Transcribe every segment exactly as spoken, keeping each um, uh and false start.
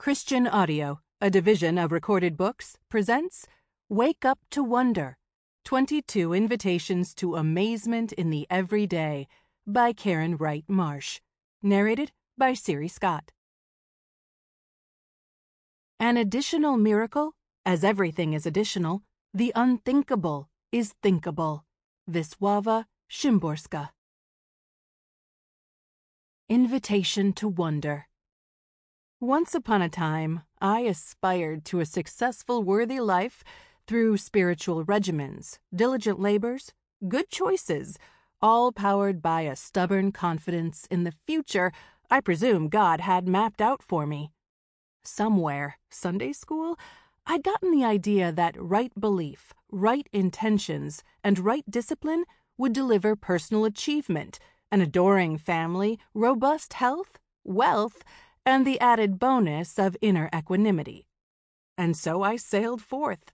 Christian Audio, a division of Recorded Books, presents Wake Up to Wonder, twenty-two Invitations to Amazement in the Everyday by Karen Wright Marsh. Narrated by Siri Scott. An additional miracle, as everything is additional, the unthinkable is thinkable. Wisława Szymborska. Invitation to Wonder. Once upon a time, I aspired to a successful, worthy life through spiritual regimens, diligent labors, good choices, all powered by a stubborn confidence in the future I presume God had mapped out for me. Somewhere, Sunday school, I'd gotten the idea that right belief, right intentions, and right discipline would deliver personal achievement, an adoring family, robust health, wealth, and the added bonus of inner equanimity. And so I sailed forth.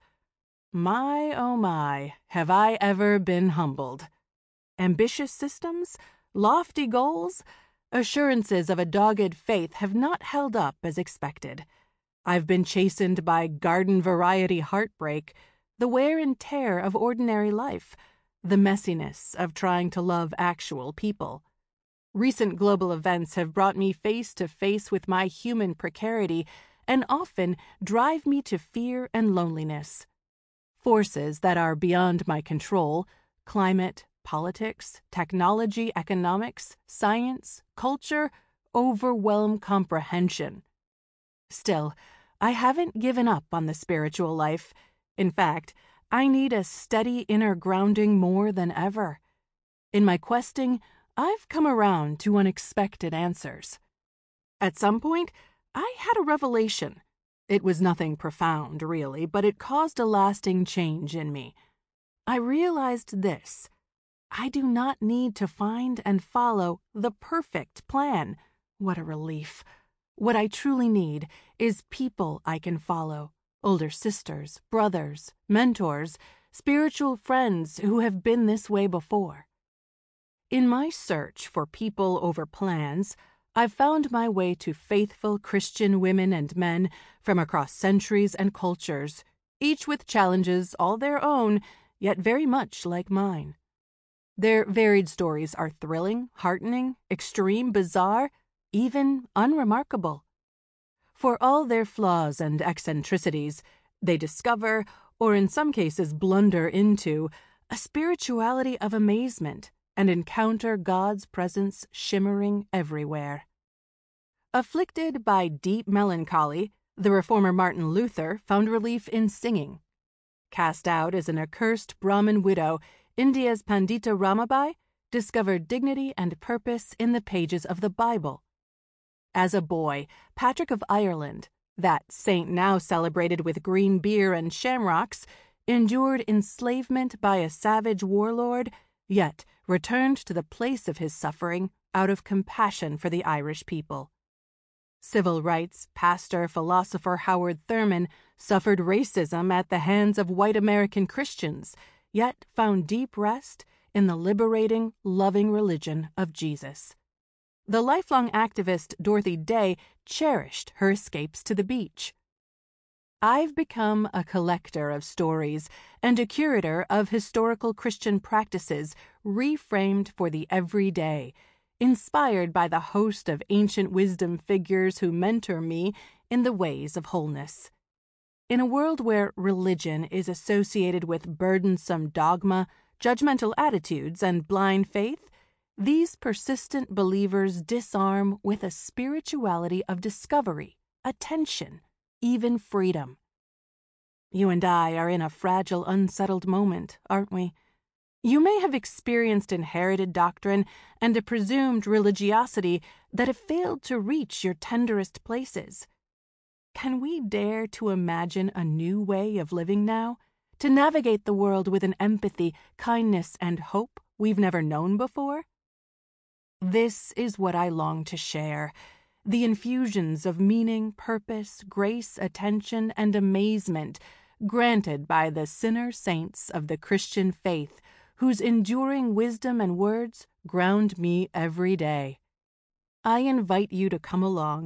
My, oh my, have I ever been humbled. Ambitious systems, lofty goals, assurances of a dogged faith have not held up as expected. I've been chastened by garden-variety heartbreak, the wear and tear of ordinary life, the messiness of trying to love actual people. Recent global events have brought me face to face with my human precarity and often drive me to fear and loneliness. Forces that are beyond my control, climate, politics, technology, economics, science, culture, overwhelm comprehension. Still, I haven't given up on the spiritual life. In fact, I need a steady inner grounding more than ever. In my questing, I've come around to unexpected answers. At some point, I had a revelation. It was nothing profound, really, but it caused a lasting change in me. I realized this. I do not need to find and follow the perfect plan. What a relief. What I truly need is people I can follow, older sisters, brothers, mentors, spiritual friends who have been this way before. In my search for people over plans, I've found my way to faithful Christian women and men from across centuries and cultures, each with challenges all their own, yet very much like mine. Their varied stories are thrilling, heartening, extreme, bizarre, even unremarkable. For all their flaws and eccentricities, they discover, or in some cases blunder into, a spirituality of amazement and encounter God's presence shimmering everywhere. Afflicted by deep melancholy, the reformer Martin Luther found relief in singing. Cast out as an accursed Brahmin widow, India's Pandita Ramabai discovered dignity and purpose in the pages of the Bible. As a boy, Patrick of Ireland, that saint now celebrated with green beer and shamrocks, endured enslavement by a savage warlord, yet returned to the place of his suffering out of compassion for the Irish people. Civil rights pastor philosopher Howard Thurman suffered racism at the hands of white American Christians, yet found deep rest in the liberating, loving religion of Jesus. The lifelong activist Dorothy Day cherished her escapes to the beach. I've become a collector of stories and a curator of historical Christian practices reframed for the everyday, inspired by the host of ancient wisdom figures who mentor me in the ways of wholeness. In a world where religion is associated with burdensome dogma, judgmental attitudes, and blind faith, these persistent believers disarm with a spirituality of discovery, attention, even freedom. You and I are in a fragile, unsettled moment, aren't we? You may have experienced inherited doctrine and a presumed religiosity that have failed to reach your tenderest places. Can we dare to imagine a new way of living now, to navigate the world with an empathy, kindness, and hope we've never known before? This is what I long to share. The infusions of meaning, purpose, grace, attention, and amazement granted by the sinner saints of the Christian faith, whose enduring wisdom and words ground me every day. I invite you to come along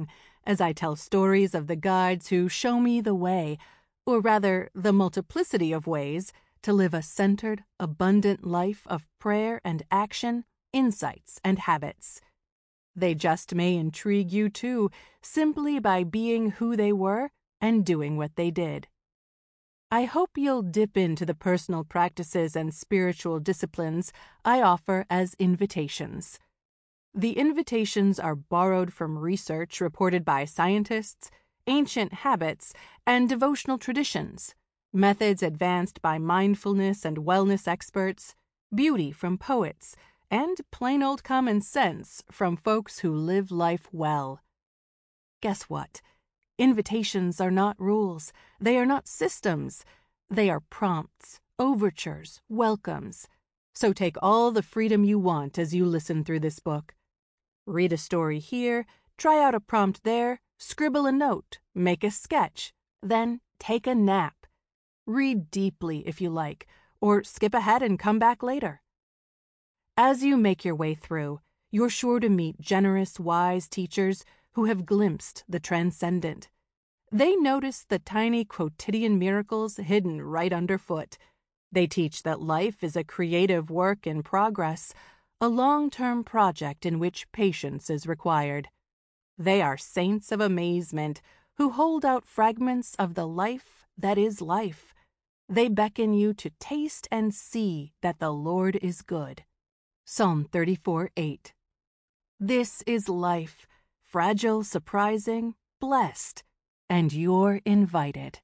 as I tell stories of the guides who show me the way, or rather the multiplicity of ways, to live a centered, abundant life of prayer and action, insights and habits. They just may intrigue you too, simply by being who they were and doing what they did. I hope you'll dip into the personal practices and spiritual disciplines I offer as invitations. The invitations are borrowed from research reported by scientists, ancient habits, and devotional traditions, methods advanced by mindfulness and wellness experts, beauty from poets, and plain old common sense from folks who live life well. Guess what? Invitations are not rules. They are not systems. They are prompts, overtures, welcomes. So take all the freedom you want as you listen through this book. Read a story here, try out a prompt there, scribble a note, make a sketch, then take a nap. Read deeply if you like, or skip ahead and come back later. As you make your way through, you're sure to meet generous, wise teachers who have glimpsed the transcendent. They notice the tiny quotidian miracles hidden right underfoot. They teach that life is a creative work in progress, a long-term project in which patience is required. They are saints of amazement who hold out fragments of the life that is life. They beckon you to taste and see that the Lord is good. Psalm thirty-four eight. This is life, fragile, surprising, blessed, and you're invited.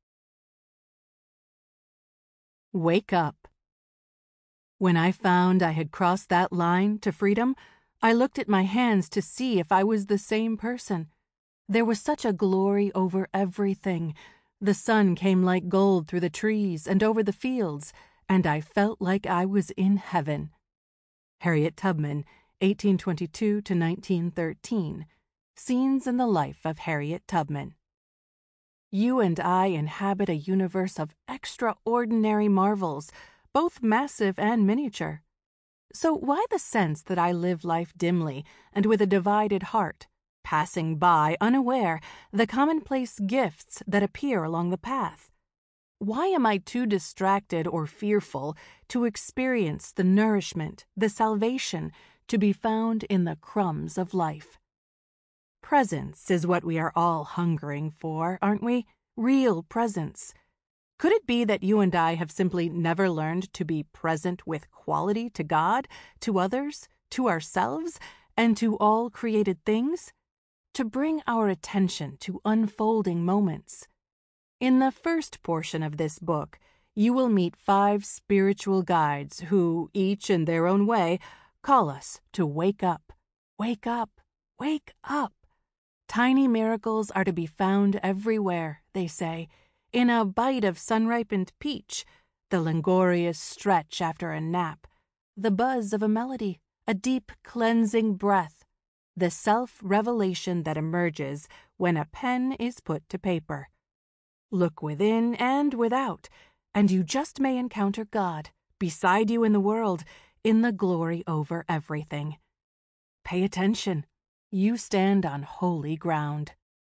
Wake up. When I found I had crossed that line to freedom, I looked at my hands to see if I was the same person. There was such a glory over everything. The sun came like gold through the trees and over the fields, and I felt like I was in heaven. Harriet Tubman, eighteen twenty-two to nineteen thirteen. Scenes in the Life of Harriet Tubman. You and I inhabit a universe of extraordinary marvels, both massive and miniature. So why the sense that I live life dimly and with a divided heart, passing by, unaware, the commonplace gifts that appear along the path? Why am I too distracted or fearful to experience the nourishment, the salvation, to be found in the crumbs of life? Presence is what we are all hungering for, aren't we? Real presence. Could it be that you and I have simply never learned to be present with quality to God, to others, to ourselves, and to all created things? To bring our attention to unfolding moments. In the first portion of this book, you will meet five spiritual guides who, each in their own way, call us to wake up, wake up, wake up. Tiny miracles are to be found everywhere, they say, in a bite of sun-ripened peach, the languorous stretch after a nap, the buzz of a melody, a deep cleansing breath, the self-revelation that emerges when a pen is put to paper. Look within and without, and you just may encounter God, beside you in the world, in the glory over everything. Pay attention. You stand on holy ground.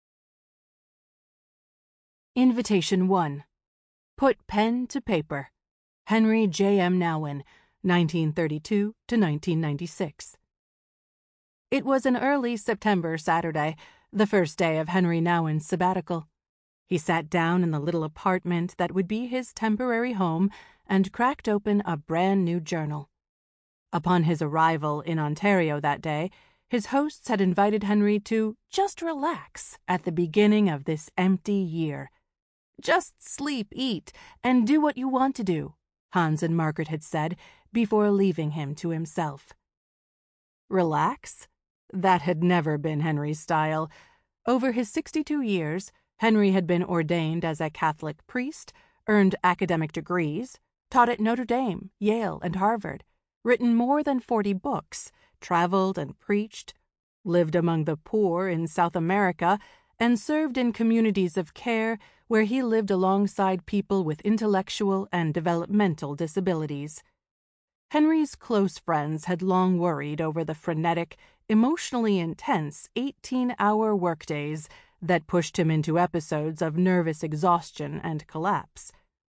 Invitation one. Put pen to paper. Henry J M Nouwen, nineteen thirty-two to nineteen ninety-six. It was an early September Saturday, the first day of Henry Nouwen's sabbatical. He sat down in the little apartment that would be his temporary home and cracked open a brand new journal. Upon his arrival in Ontario that day, his hosts had invited Henry to just relax at the beginning of this empty year. Just sleep, eat, and do what you want to do, Hans and Margaret had said before leaving him to himself. Relax? That had never been Henry's style. Over his sixty-two years, Henry had been ordained as a Catholic priest, earned academic degrees, taught at Notre Dame, Yale, and Harvard, written more than forty books, traveled and preached, lived among the poor in South America, and served in communities of care where he lived alongside people with intellectual and developmental disabilities. Henry's close friends had long worried over the frenetic, emotionally intense eighteen-hour workdays that pushed him into episodes of nervous exhaustion and collapse.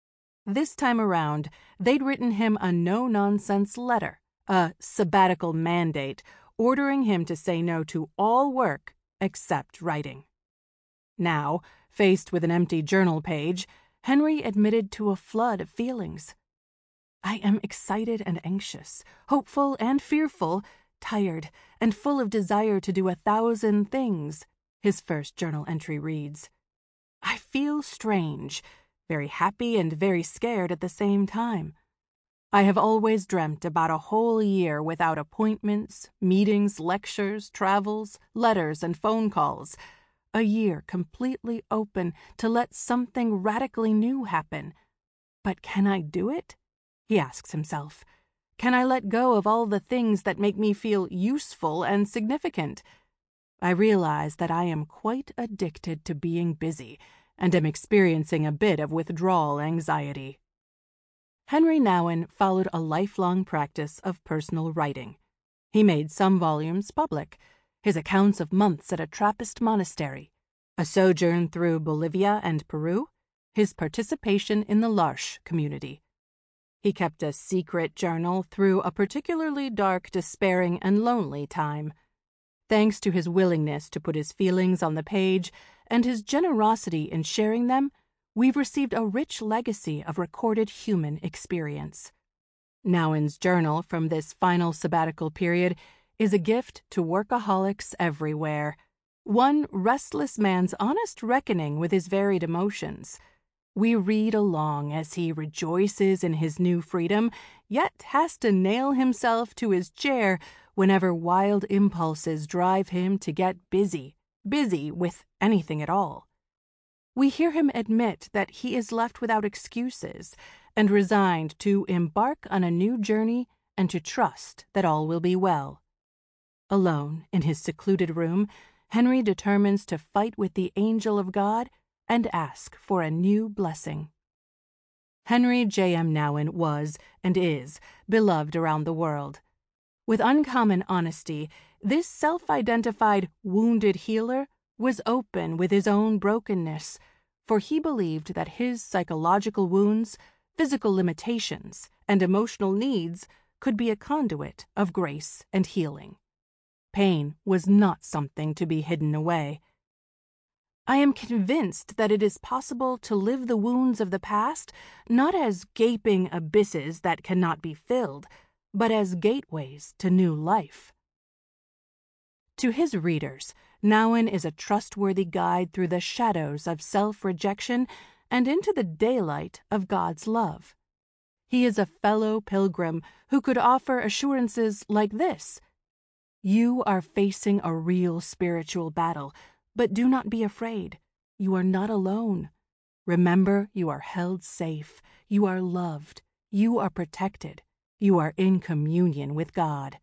This time around, they'd written him a no-nonsense letter, a sabbatical mandate, ordering him to say no to all work except writing. Now, faced with an empty journal page, Henry admitted to a flood of feelings. I am excited and anxious, hopeful and fearful, tired and full of desire to do a thousand things, his first journal entry reads. I feel strange, very happy and very scared at the same time. I have always dreamt about a whole year without appointments, meetings, lectures, travels, letters, and phone calls. A year completely open to let something radically new happen. But can I do it? He asks himself. Can I let go of all the things that make me feel useful and significant? I realize that I am quite addicted to being busy and am experiencing a bit of withdrawal anxiety. Henry Nouwen followed a lifelong practice of personal writing. He made some volumes public, his accounts of months at a Trappist monastery, a sojourn through Bolivia and Peru, his participation in the L'Arche community. He kept a secret journal through a particularly dark, despairing, and lonely time. Thanks to his willingness to put his feelings on the page and his generosity in sharing them, we've received a rich legacy of recorded human experience. Nouwen's journal from this final sabbatical period is a gift to workaholics everywhere, one restless man's honest reckoning with his varied emotions. We read along as he rejoices in his new freedom, yet has to nail himself to his chair whenever wild impulses drive him to get busy, busy with anything at all. We hear him admit that he is left without excuses and resigned to embark on a new journey and to trust that all will be well. Alone in his secluded room, Henry determines to fight with the angel of God and ask for a new blessing. Henry J M Nouwen was, and is, beloved around the world. With uncommon honesty, this self-identified wounded healer was open with his own brokenness, for he believed that his psychological wounds, physical limitations, and emotional needs could be a conduit of grace and healing. Pain was not something to be hidden away. I am convinced that it is possible to live the wounds of the past not as gaping abysses that cannot be filled, but as gateways to new life. To his readers, Nouwen is a trustworthy guide through the shadows of self-rejection and into the daylight of God's love. He is a fellow pilgrim who could offer assurances like this. You are facing a real spiritual battle, but do not be afraid. You are not alone. Remember, you are held safe. You are loved. You are protected. You are in communion with God.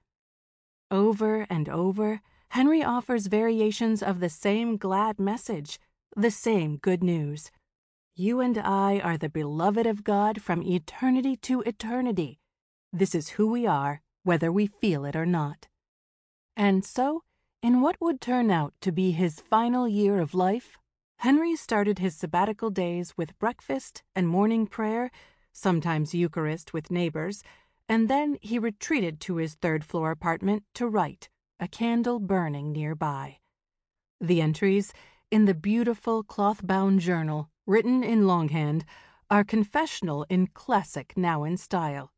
Over and over, Henry offers variations of the same glad message, the same good news. You and I are the beloved of God from eternity to eternity. This is who we are, whether we feel it or not. And so, in what would turn out to be his final year of life, Henry started his sabbatical days with breakfast and morning prayer, sometimes Eucharist with neighbors, and then he retreated to his third-floor apartment to write, a candle burning nearby. The entries, in the beautiful cloth-bound journal, written in longhand, are confessional in classic Nouwen style.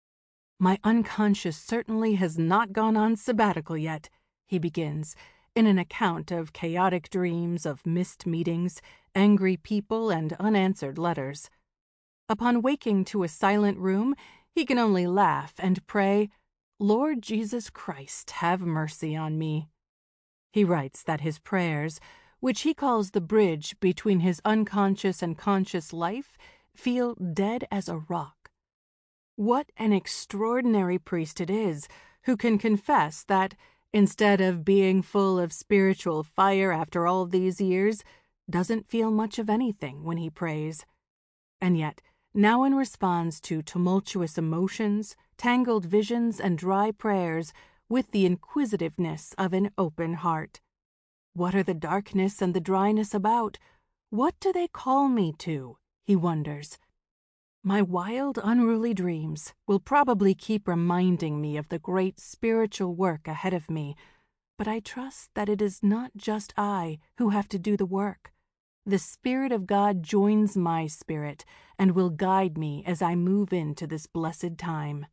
My unconscious certainly has not gone on sabbatical yet, he begins, in an account of chaotic dreams of missed meetings, angry people, and unanswered letters. Upon waking to a silent room, he can only laugh and pray, Lord Jesus Christ, have mercy on me. He writes that his prayers, which he calls the bridge between his unconscious and conscious life, feel dead as a rock. What an extraordinary priest it is who can confess that, instead of being full of spiritual fire after all these years, doesn't feel much of anything when he prays. And yet, Nouwen responds to tumultuous emotions, tangled visions, and dry prayers with the inquisitiveness of an open heart. What are the darkness and the dryness about? What do they call me to? He wonders. My wild, unruly dreams will probably keep reminding me of the great spiritual work ahead of me, but I trust that it is not just I who have to do the work. The Spirit of God joins my spirit and will guide me as I move into this blessed time.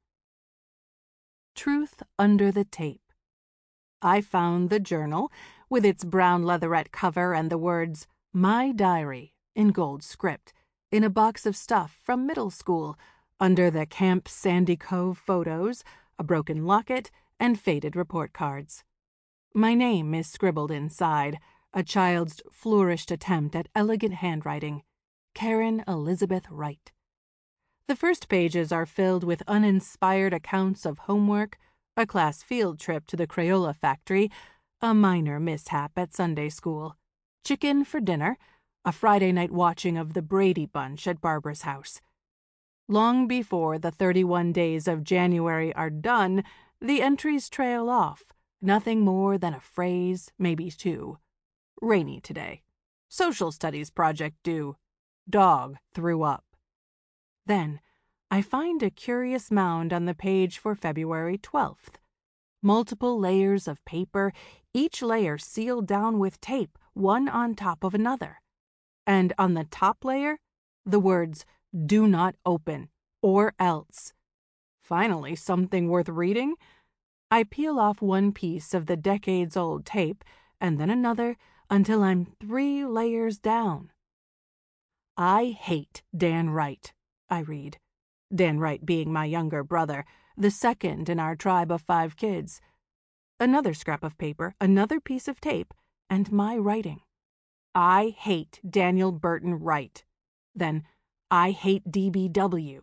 Truth under the tape. I found the journal, with its brown leatherette cover and the words, My Diary, in gold script, in a box of stuff from middle school, under the Camp Sandy Cove photos, a broken locket, and faded report cards. My name is scribbled inside, a child's flourished attempt at elegant handwriting, Karen Elizabeth Wright. The first pages are filled with uninspired accounts of homework, a class field trip to the Crayola factory, a minor mishap at Sunday school, chicken for dinner, a Friday night watching of the Brady Bunch at Barbara's house. Long before the thirty-one days of January are done, the entries trail off, nothing more than a phrase, maybe two. Rainy today. Social studies project due. Dog threw up. Then I find a curious mound on the page for February twelfth. Multiple layers of paper, each layer sealed down with tape, one on top of another. And on the top layer, the words, Do not open, or else. Finally, something worth reading? I peel off one piece of the decades-old tape, and then another, until I'm three layers down. I hate Dan Wright, I read. Dan Wright being my younger brother, the second in our tribe of five kids. Another scrap of paper, another piece of tape, and my writing. I hate Daniel Burton Wright. Then, I hate D B W.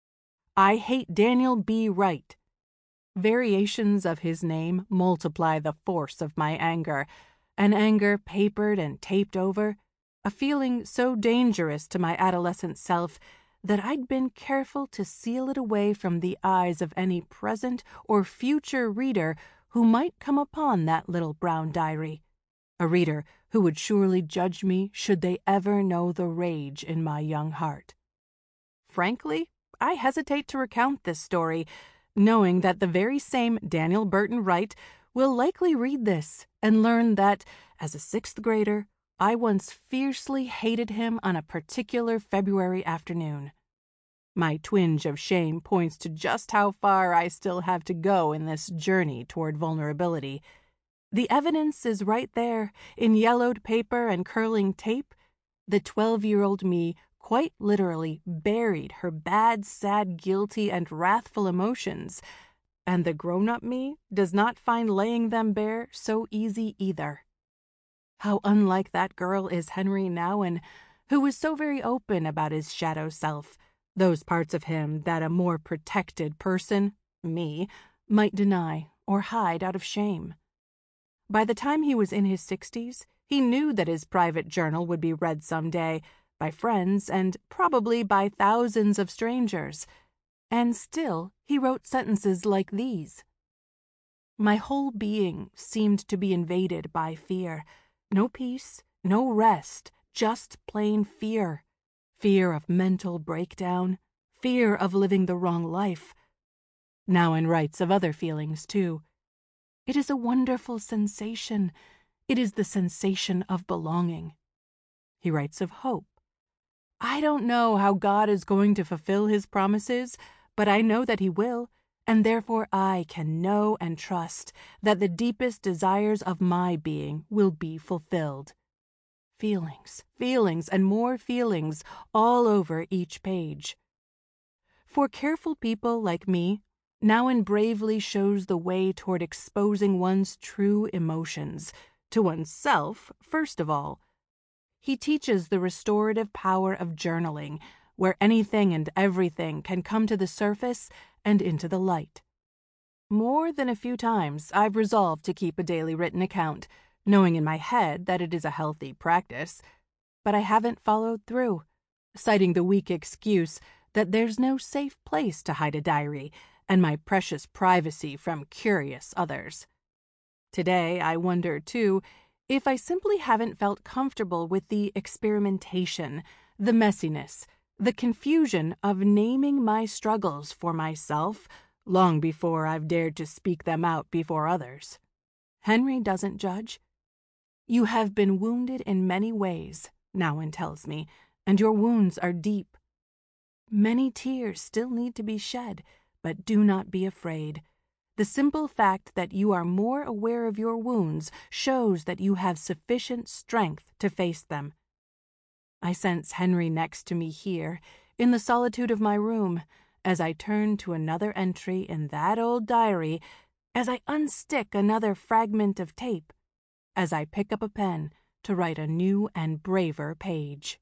I hate Daniel B. Wright. Variations of his name multiply the force of my anger, an anger papered and taped over, a feeling so dangerous to my adolescent self that I'd been careful to seal it away from the eyes of any present or future reader who might come upon that little brown diary, a reader who would surely judge me should they ever know the rage in my young heart. Frankly, I hesitate to recount this story, knowing that the very same Daniel Burton Wright will likely read this and learn that, as a sixth grader, I once fiercely hated him on a particular February afternoon. My twinge of shame points to just how far I still have to go in this journey toward vulnerability. The evidence is right there, in yellowed paper and curling tape. The twelve-year-old me quite literally buried her bad, sad, guilty, and wrathful emotions, and the grown-up me does not find laying them bare so easy either. How unlike that girl is Henry Nouwen, who was so very open about his shadow self, those parts of him that a more protected person, me, might deny or hide out of shame. By the time he was in his sixties, he knew that his private journal would be read someday by friends and probably by thousands of strangers, and still he wrote sentences like these. My whole being seemed to be invaded by fear. No peace, no rest, just plain fear. Fear of mental breakdown, fear of living the wrong life. Nouwen writes of other feelings, too. It is a wonderful sensation. It is the sensation of belonging. He writes of hope. I don't know how God is going to fulfill his promises, but I know that he will, and therefore I can know and trust that the deepest desires of my being will be fulfilled. Feelings, feelings, and more feelings all over each page. For careful people like me, Nouwen bravely shows the way toward exposing one's true emotions, to oneself first of all. He teaches the restorative power of journaling, where anything and everything can come to the surface and into the light. More than a few times I've resolved to keep a daily written account, knowing in my head that it is a healthy practice, but I haven't followed through, citing the weak excuse that there's no safe place to hide a diary and my precious privacy from curious others. Today I wonder, too, If I simply haven't felt comfortable with the experimentation, the messiness, the confusion of naming my struggles for myself long before I've dared to speak them out before others. Henry doesn't judge. You have been wounded in many ways, Nouwen tells me, and your wounds are deep. Many tears still need to be shed, but do not be afraid. The simple fact that you are more aware of your wounds shows that you have sufficient strength to face them. I sense Henry next to me here, in the solitude of my room, as I turn to another entry in that old diary, as I unstick another fragment of tape, as I pick up a pen to write a new and braver page.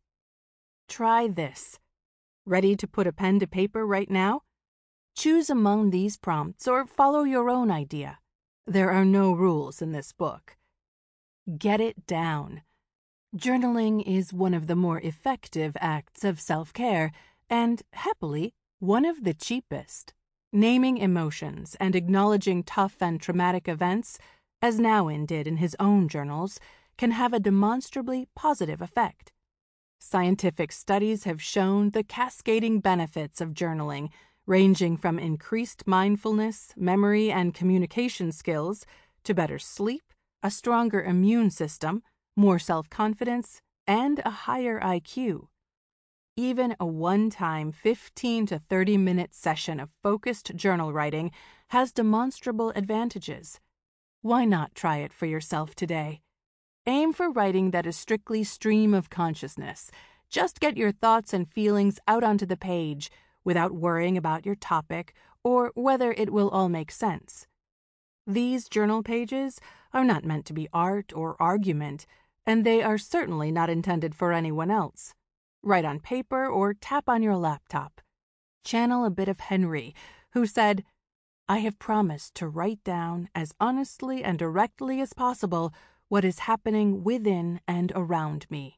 Try this. Ready to put a pen to paper right now? Choose among these prompts or follow your own idea. There are no rules in this book. Get it down. Journaling is one of the more effective acts of self-care and, happily, one of the cheapest. Naming emotions and acknowledging tough and traumatic events, as Nouwen did in his own journals, can have a demonstrably positive effect. Scientific studies have shown the cascading benefits of journaling, ranging from increased mindfulness, memory, and communication skills to better sleep, a stronger immune system, more self-confidence, and a higher I Q. Even a one-time fifteen to thirty minute session of focused journal writing has demonstrable advantages. Why not try it for yourself today? Aim for writing that is strictly stream of consciousness. Just get your thoughts and feelings out onto the page, without worrying about your topic or whether it will all make sense. These journal pages are not meant to be art or argument, and they are certainly not intended for anyone else. Write on paper or tap on your laptop. Channel a bit of Henry, who said, "I have promised to write down as honestly and directly as possible what is happening within and around me."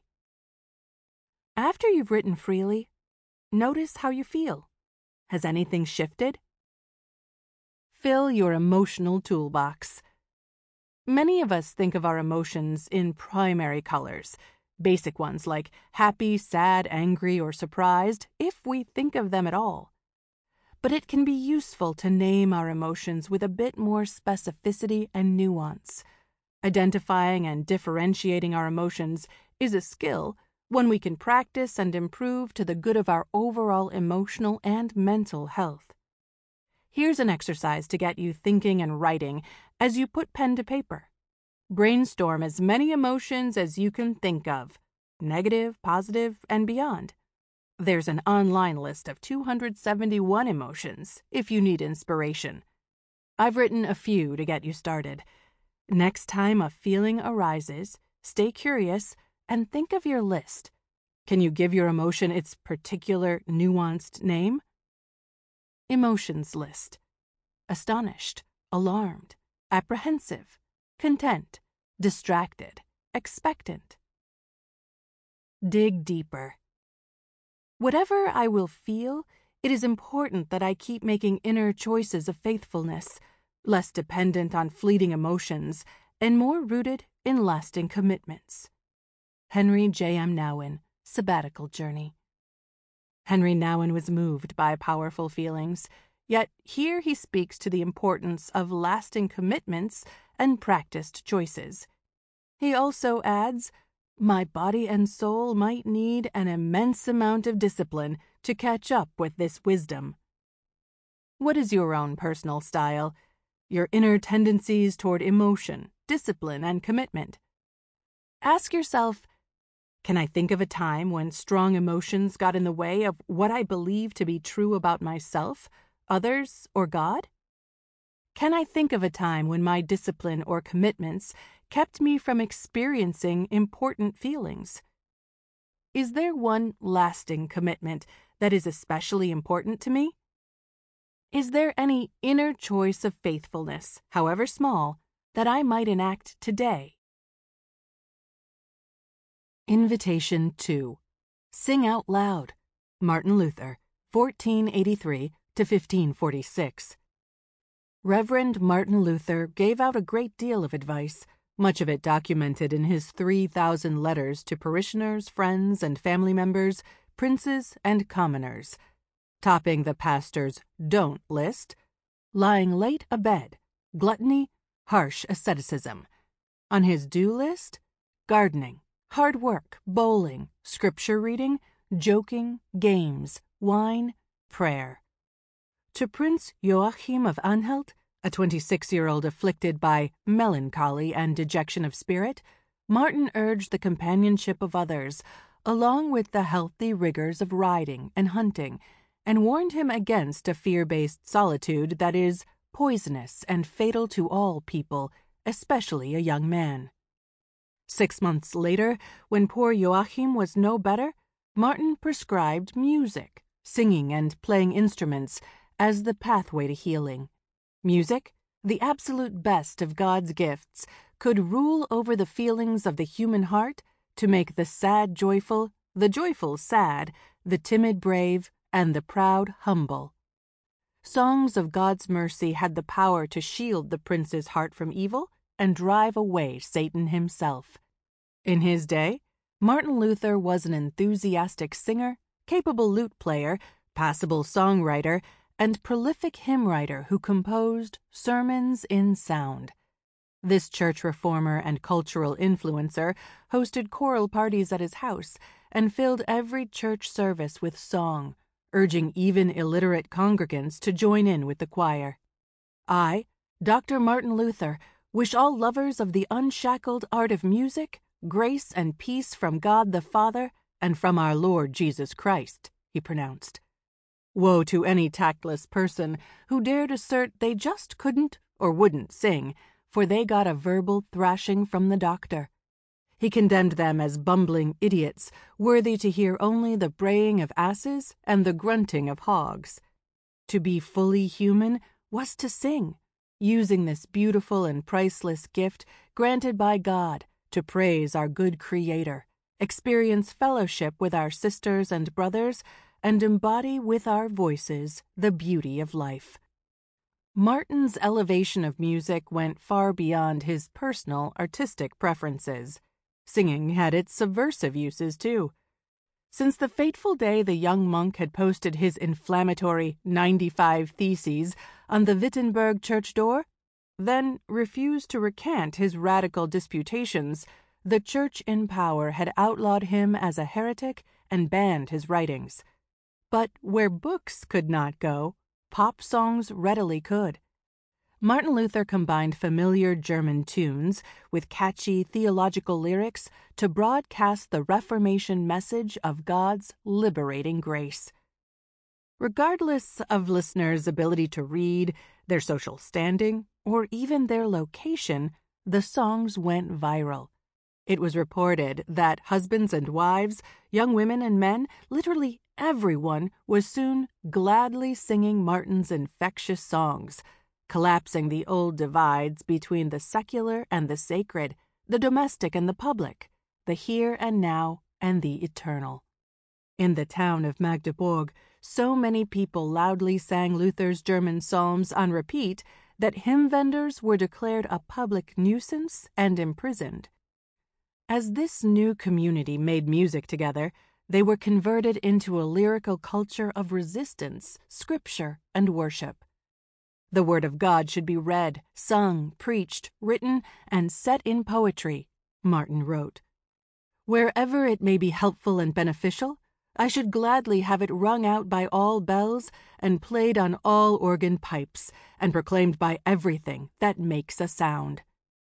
After you've written freely, notice how you feel. Has anything shifted? Fill your emotional toolbox. Many of us think of our emotions in primary colors, basic ones like happy, sad, angry, or surprised, if we think of them at all. But it can be useful to name our emotions with a bit more specificity and nuance. Identifying and differentiating our emotions is a skill one we can practice and improve to the good of our overall emotional and mental health. Here's an exercise to get you thinking and writing as you put pen to paper. Brainstorm as many emotions as you can think of, negative, positive, and beyond. There's an online list of two hundred seventy-one emotions if you need inspiration. I've written a few to get you started. Next time a feeling arises, stay curious and think of your list. Can you give your emotion its particular, nuanced name? Emotions list. Astonished, alarmed, apprehensive, content, distracted, expectant. Dig deeper. Whatever I will feel, it is important that I keep making inner choices of faithfulness, less dependent on fleeting emotions, and more rooted in lasting commitments. Henry J M Nouwen, Sabbatical Journey. Henry Nouwen was moved by powerful feelings, yet here he speaks to the importance of lasting commitments and practiced choices. He also adds, "My body and soul might need an immense amount of discipline to catch up with this wisdom." What is your own personal style? Your inner tendencies toward emotion, discipline, and commitment? Ask yourself, can I think of a time when strong emotions got in the way of what I believe to be true about myself, others, or God? Can I think of a time when my discipline or commitments kept me from experiencing important feelings? Is there one lasting commitment that is especially important to me? Is there any inner choice of faithfulness, however small, that I might enact today? Invitation two. Sing Out Loud. Martin Luther, fourteen eighty-three to fifteen forty-six. Reverend Martin Luther gave out a great deal of advice, much of it documented in his three thousand letters to parishioners, friends, and family members, princes, and commoners. Topping the pastor's don't list: lying late abed, gluttony, harsh asceticism. On his do list: gardening, hard work, bowling, scripture reading, joking, games, wine, prayer. To Prince Joachim of Anhalt, a twenty-six-year-old afflicted by melancholy and dejection of spirit, Martin urged the companionship of others, along with the healthy rigors of riding and hunting, and warned him against a fear-based solitude that is poisonous and fatal to all people, especially a young man. Six months later, when poor Joachim was no better, Martin prescribed music, singing and playing instruments, as the pathway to healing. Music, the absolute best of God's gifts, could rule over the feelings of the human heart to make the sad joyful, the joyful sad, the timid brave, and the proud humble. Songs of God's mercy had the power to shield the prince's heart from evil and drive away Satan himself. In his day, Martin Luther was an enthusiastic singer, capable lute player, passable songwriter, and prolific hymn writer who composed sermons in sound. This church reformer and cultural influencer hosted choral parties at his house and filled every church service with song, urging even illiterate congregants to join in with the choir. I, Doctor Martin Luther, wish all lovers of the unshackled art of music grace and peace from God the Father and from our Lord Jesus Christ, he pronounced. Woe to any tactless person who dared assert they just couldn't or wouldn't sing, for they got a verbal thrashing from the doctor. He condemned them as bumbling idiots, worthy to hear only the braying of asses and the grunting of hogs. To be fully human was to sing, using this beautiful and priceless gift granted by God to praise our good Creator, experience fellowship with our sisters and brothers, and embody with our voices the beauty of life. Martin's elevation of music went far beyond his personal artistic preferences. Singing had its subversive uses, too. Since the fateful day the young monk had posted his inflammatory ninety-five Theses on the Wittenberg church door, then refused to recant his radical disputations, the church in power had outlawed him as a heretic and banned his writings. But where books could not go, pop songs readily could. Martin Luther combined familiar German tunes with catchy theological lyrics to broadcast the Reformation message of God's liberating grace. Regardless of listeners' ability to read, their social standing, or even their location, the songs went viral. It was reported that husbands and wives, young women and men, literally everyone was soon gladly singing Martin's infectious songs, collapsing the old divides between the secular and the sacred, the domestic and the public, the here and now and the eternal. In the town of Magdeburg, so many people loudly sang Luther's German psalms on repeat that hymn vendors were declared a public nuisance and imprisoned. As this new community made music together, they were converted into a lyrical culture of resistance, scripture, and worship. The Word of God should be read, sung, preached, written, and set in poetry, Martin wrote. Wherever it may be helpful and beneficial, I should gladly have it rung out by all bells and played on all organ pipes and proclaimed by everything that makes a sound.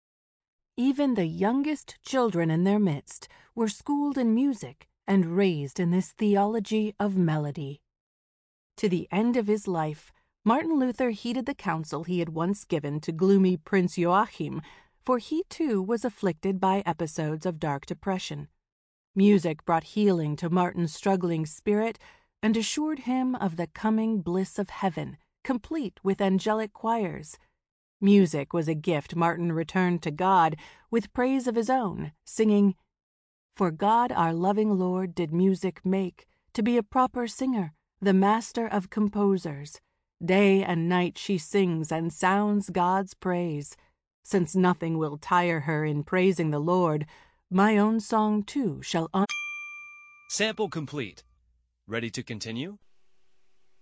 Even the youngest children in their midst were schooled in music and raised in this theology of melody. To the end of his life, Martin Luther heeded the counsel he had once given to gloomy Prince Joachim, for he too was afflicted by episodes of dark depression. Music brought healing to Martin's struggling spirit and assured him of the coming bliss of heaven, complete with angelic choirs. Music was a gift Martin returned to God with praise of his own, singing, "For God our loving Lord did music make, to be a proper singer, the master of composers. Day and night she sings and sounds God's praise. Since nothing will tire her in praising the Lord, my own song too shall un- Sample complete. Ready to continue?